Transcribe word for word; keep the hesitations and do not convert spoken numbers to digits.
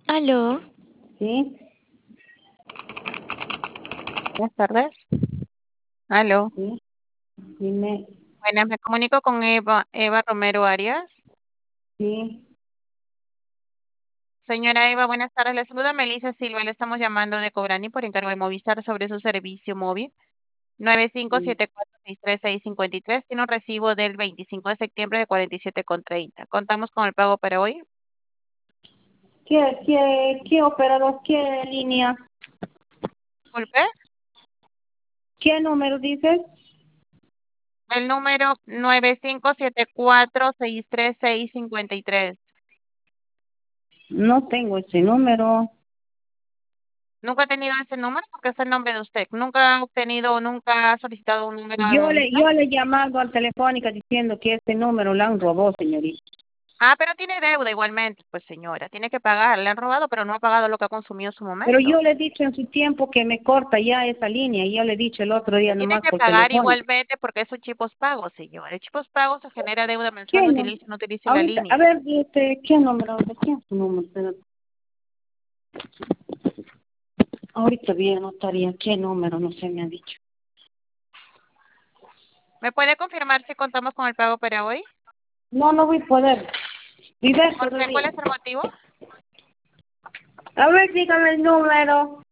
Aló, Sí, buenas tardes. Aló, sí, dime, buenas, me comunico con Eva, Eva Romero Arias. sí, Señora Eva, buenas tardes. Le saluda Melissa Silva. Le estamos llamando de Cobrani por encargo de Movistar sobre su servicio móvil nueve cinco sí. siete cuatro seis tres seis cinco tres. Tiene un recibo del veinticinco de septiembre de cuarenta y siete con treinta. Contamos con el pago para hoy. ¿Qué, qué, qué operador, qué línea, Disculpe, qué número dices? el número nueve cinco siete cuatro seis tres seis cinco tres. No tengo ese número. Nunca ha tenido ese número porque es el nombre de usted. Nunca ha obtenido, nunca ha solicitado un número de Yo le, Movistar. yo le he llamado al Telefónica diciendo que este número lo han robado, señorita. Ah, pero tiene deuda igualmente, pues señora, tiene que pagar. Le han robado, pero no ha pagado lo que ha consumido en su Pero momento. yo le he dicho en su tiempo que me corta ya esa línea y yo le he dicho el otro día Tiene nomás que por pagar Telefónica. igualmente porque es un chipos pago, señora. El chipos pago se genera deuda ¿Qué mensual, no? utilice o no utilice la Ahorita, a línea. ver, este, ¿qué número? ¿De quién es su número? Pero ahorita voy a anotaría qué número, no se me ha dicho. ¿Me puede confirmar si contamos con el pago para hoy? No, no voy a poder. Viver ¿Por qué? todavía. ¿Cuál es el motivo? A ver, dígame el número.